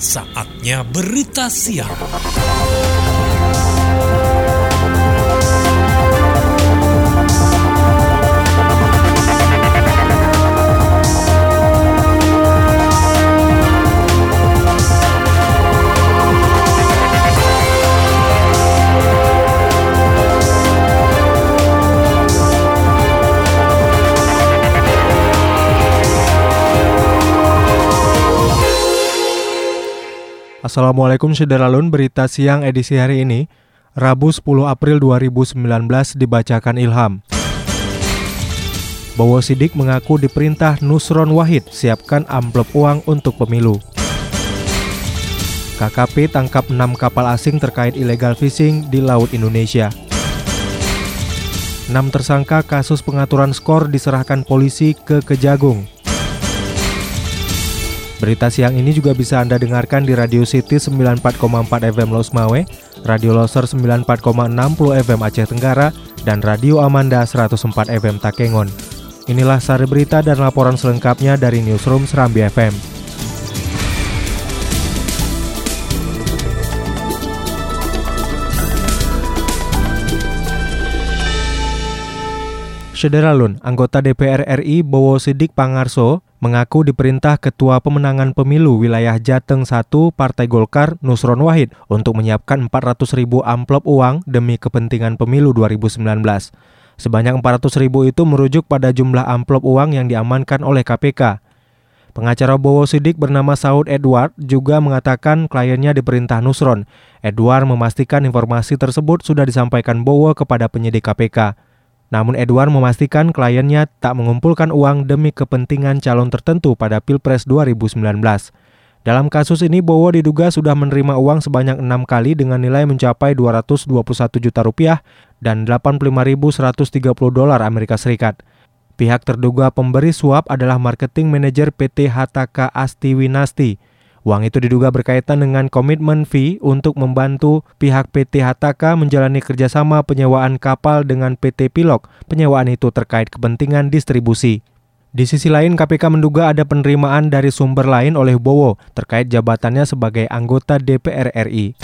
Saatnya berita siang. Assalamualaikum Syederalun, berita siang edisi hari ini, Rabu 10 April 2019 dibacakan Ilham. Bowo Sidik mengaku diperintah Nusron Wahid siapkan amplop uang untuk pemilu. KKP tangkap 6 kapal asing terkait illegal fishing di Laut Indonesia. 6 tersangka kasus pengaturan skor diserahkan polisi ke Kejagung. Berita siang ini juga bisa Anda dengarkan di Radio City 94,4 FM Los Mawe, Radio Loser 94,60 FM Aceh Tenggara, dan Radio Amanda 104 FM Takengon. Inilah sari berita dan laporan selengkapnya dari Newsroom Serambi FM. Syederalun, anggota DPR RI Bowo Sidik Pangarso mengaku diperintah Ketua Pemenangan Pemilu Wilayah Jateng 1 Partai Golkar Nusron Wahid untuk menyiapkan 400.000 amplop uang demi kepentingan pemilu 2019. Sebanyak 400.000 itu merujuk pada jumlah amplop uang yang diamankan oleh KPK. Pengacara Bowo Sidik bernama Saud Edward juga mengatakan kliennya diperintah Nusron. Edward memastikan informasi tersebut sudah disampaikan Bowo kepada penyidik KPK. Namun Edward memastikan kliennya tak mengumpulkan uang demi kepentingan calon tertentu pada Pilpres 2019. Dalam kasus ini Bowo diduga sudah menerima uang sebanyak 6 kali dengan nilai mencapai 221 juta rupiah dan 85.130 dolar Amerika Serikat. Pihak terduga pemberi suap adalah marketing manajer PT HTK Asti Winasti. Uang itu diduga berkaitan dengan komitmen fee untuk membantu pihak PT HTK menjalani kerjasama penyewaan kapal dengan PT Pilok. Penyewaan itu terkait kepentingan distribusi. Di sisi lain, KPK menduga ada penerimaan dari sumber lain oleh Bowo terkait jabatannya sebagai anggota DPR RI.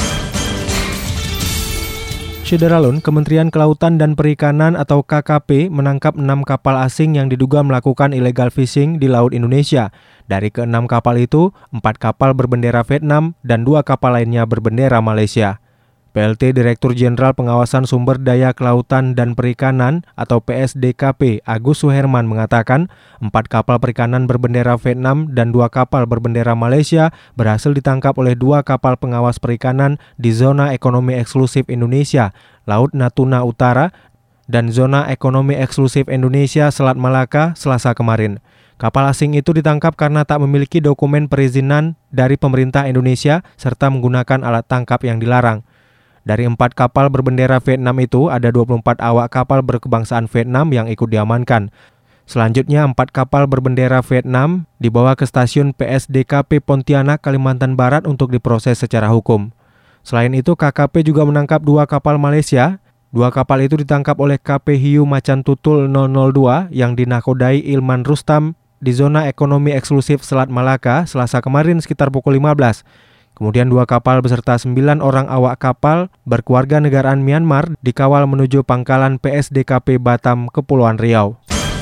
Syederalun, Kementerian Kelautan dan Perikanan atau KKP menangkap 6 kapal asing yang diduga melakukan illegal fishing di Laut Indonesia. Dari ke-6 kapal itu, 4 kapal berbendera Vietnam dan 2 kapal lainnya berbendera Malaysia. PLT Direktur Jenderal Pengawasan Sumber Daya Kelautan dan Perikanan atau PSDKP Agus Suherman mengatakan 4 kapal perikanan berbendera Vietnam dan 2 kapal berbendera Malaysia berhasil ditangkap oleh 2 kapal pengawas perikanan di Zona Ekonomi Eksklusif Indonesia, Laut Natuna Utara, dan Zona Ekonomi Eksklusif Indonesia Selat Malaka Selasa kemarin. Kapal asing itu ditangkap karena tak memiliki dokumen perizinan dari pemerintah Indonesia serta menggunakan alat tangkap yang dilarang. Dari 4 kapal berbendera Vietnam itu, ada 24 awak kapal berkebangsaan Vietnam yang ikut diamankan. Selanjutnya, 4 kapal berbendera Vietnam dibawa ke stasiun PSDKP Pontianak, Kalimantan Barat untuk diproses secara hukum. Selain itu, KKP juga menangkap 2 kapal Malaysia. 2 kapal itu ditangkap oleh KP Hiu Macan Tutul 002 yang dinakodai Ilman Rustam di Zona Ekonomi Eksklusif Selat Malaka Selasa kemarin sekitar pukul 15. Kemudian 2 kapal beserta 9 orang awak kapal berkeluarga negaraan Myanmar dikawal menuju pangkalan PSDKP Batam, Kepulauan Riau.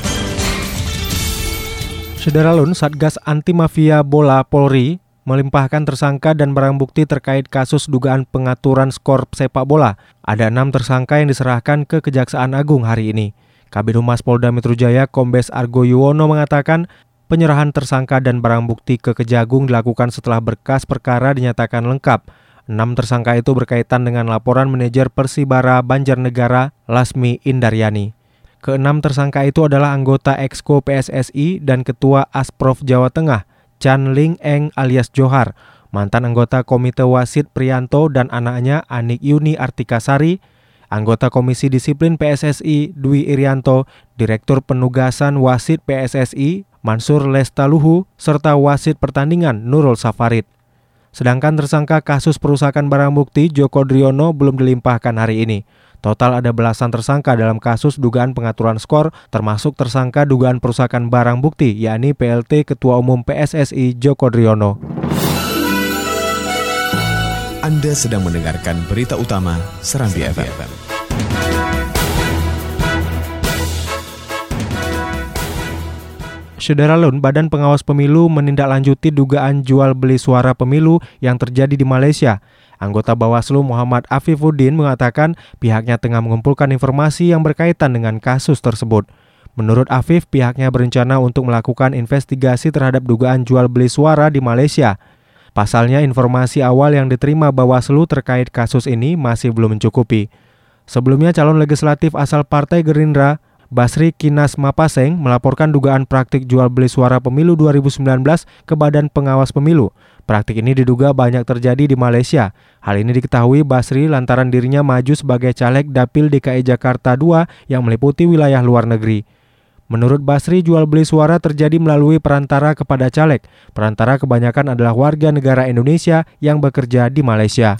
Syederalun, Satgas Anti Mafia Bola Polri melimpahkan tersangka dan barang bukti terkait kasus dugaan pengaturan skor sepak bola. Ada 6 tersangka yang diserahkan ke Kejaksaan Agung hari ini. Kabid Humas Polda Metro Jaya Kombes Argo Yuwono mengatakan penyerahan tersangka dan barang bukti ke Kejagung dilakukan setelah berkas perkara dinyatakan lengkap. 6 tersangka itu berkaitan dengan laporan manajer Persibara Banjarnegara Lasmi Indaryani. Ke-6 tersangka itu adalah anggota Exco PSSI dan Ketua Asprof Jawa Tengah, Chan Ling Eng alias Johar, mantan anggota Komite Wasit Priyanto dan anaknya Anik Yuni Artikasari, anggota Komisi Disiplin PSSI Dwi Irianto, Direktur Penugasan Wasit PSSI Mansur Lestaluhu, serta wasit pertandingan Nurul Safarid. Sedangkan tersangka kasus perusakan barang bukti Joko Driono belum dilimpahkan hari ini. Total ada belasan tersangka dalam kasus dugaan pengaturan skor, termasuk tersangka dugaan perusakan barang bukti, yakni PLT Ketua Umum PSSI Joko Driono. Anda sedang mendengarkan berita utama Serambi FM. Syederalun, Badan Pengawas Pemilu menindaklanjuti dugaan jual beli suara pemilu yang terjadi di Malaysia. Anggota Bawaslu Muhammad Afifuddin mengatakan pihaknya tengah mengumpulkan informasi yang berkaitan dengan kasus tersebut. Menurut Afif, pihaknya berencana untuk melakukan investigasi terhadap dugaan jual beli suara di Malaysia. Pasalnya, informasi awal yang diterima Bawaslu terkait kasus ini masih belum mencukupi. Sebelumnya, calon legislatif asal Partai Gerindra, Basri Kinas Mapaseng, melaporkan dugaan praktik jual beli suara pemilu 2019 ke Badan Pengawas Pemilu. Praktik ini diduga banyak terjadi di Malaysia. Hal ini diketahui Basri lantaran dirinya maju sebagai caleg Dapil DKI Jakarta 2 yang meliputi wilayah luar negeri. Menurut Basri, jual beli suara terjadi melalui perantara kepada caleg. Perantara kebanyakan adalah warga negara Indonesia yang bekerja di Malaysia.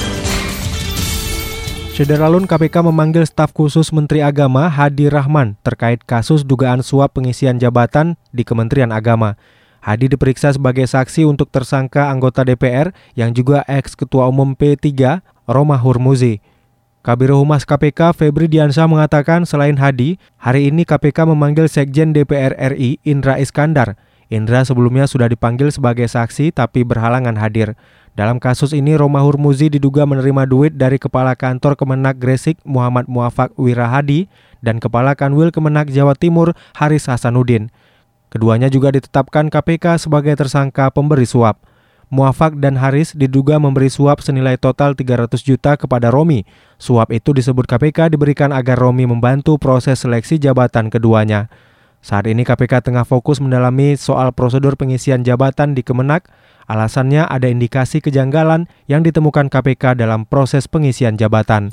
Syederalun, KPK memanggil staf khusus Menteri Agama Hadi Rahman terkait kasus dugaan suap pengisian jabatan di Kementerian Agama. Hadi diperiksa sebagai saksi untuk tersangka anggota DPR yang juga ex-ketua umum P3, Romahur Muzi. Kabiro Humas KPK Febri Diansyah mengatakan selain Hadi, hari ini KPK memanggil Sekjen DPR RI Indra Iskandar. Indra sebelumnya sudah dipanggil sebagai saksi tapi berhalangan hadir. Dalam kasus ini, Romahur Muzi diduga menerima duit dari Kepala Kantor Kemenak Gresik Muhammad Muafak Wirahadi dan Kepala Kanwil Kemenak Jawa Timur Haris Hasanuddin. Keduanya juga ditetapkan KPK sebagai tersangka pemberi suap. Muafak dan Haris diduga memberi suap senilai total 300 juta kepada Romi. Suap itu disebut KPK diberikan agar Romi membantu proses seleksi jabatan keduanya. Saat ini KPK tengah fokus mendalami soal prosedur pengisian jabatan di Kemenak. Alasannya ada indikasi kejanggalan yang ditemukan KPK dalam proses pengisian jabatan.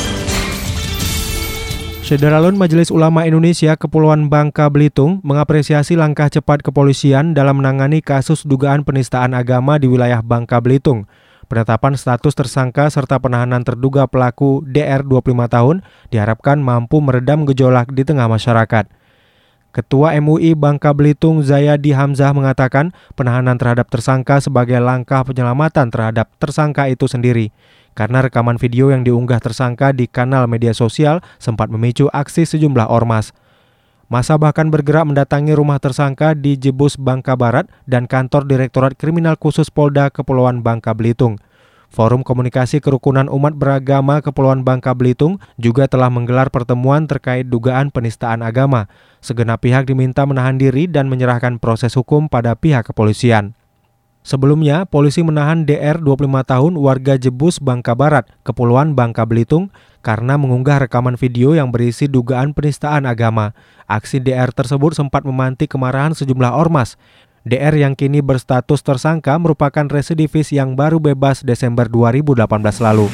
Syederalun, Majelis Ulama Indonesia Kepulauan Bangka Belitung mengapresiasi langkah cepat kepolisian dalam menangani kasus dugaan penistaan agama di wilayah Bangka Belitung. Penetapan status tersangka serta penahanan terduga pelaku DR 25 tahun diharapkan mampu meredam gejolak di tengah masyarakat. Ketua MUI Bangka Belitung Zayadi Hamzah mengatakan penahanan terhadap tersangka sebagai langkah penyelamatan terhadap tersangka itu sendiri. Karena rekaman video yang diunggah tersangka di kanal media sosial sempat memicu aksi sejumlah ormas. Massa bahkan bergerak mendatangi rumah tersangka di Jebus Bangka Barat dan kantor Direktorat Kriminal Khusus Polda Kepulauan Bangka Belitung. Forum Komunikasi Kerukunan Umat Beragama Kepulauan Bangka Belitung juga telah menggelar pertemuan terkait dugaan penistaan agama. Segenap pihak diminta menahan diri dan menyerahkan proses hukum pada pihak kepolisian. Sebelumnya, polisi menahan DR 25 tahun warga Jebus Bangka Barat, Kepulauan Bangka Belitung karena mengunggah rekaman video yang berisi dugaan penistaan agama. Aksi DR tersebut sempat memantik kemarahan sejumlah ormas. DR yang kini berstatus tersangka merupakan residivis yang baru bebas Desember 2018 lalu.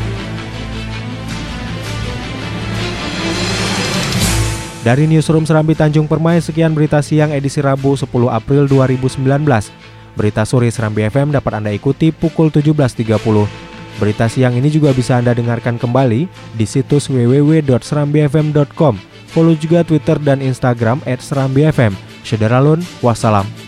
Dari Newsroom Serambi Tanjung Permai, sekian berita siang edisi Rabu 10 April 2019. Berita sore Serambi FM dapat Anda ikuti pukul 17.30. Berita siang ini juga bisa Anda dengarkan kembali di situs www.serambifm.com. Follow juga Twitter dan Instagram @serambifm. Syederalun, wassalam.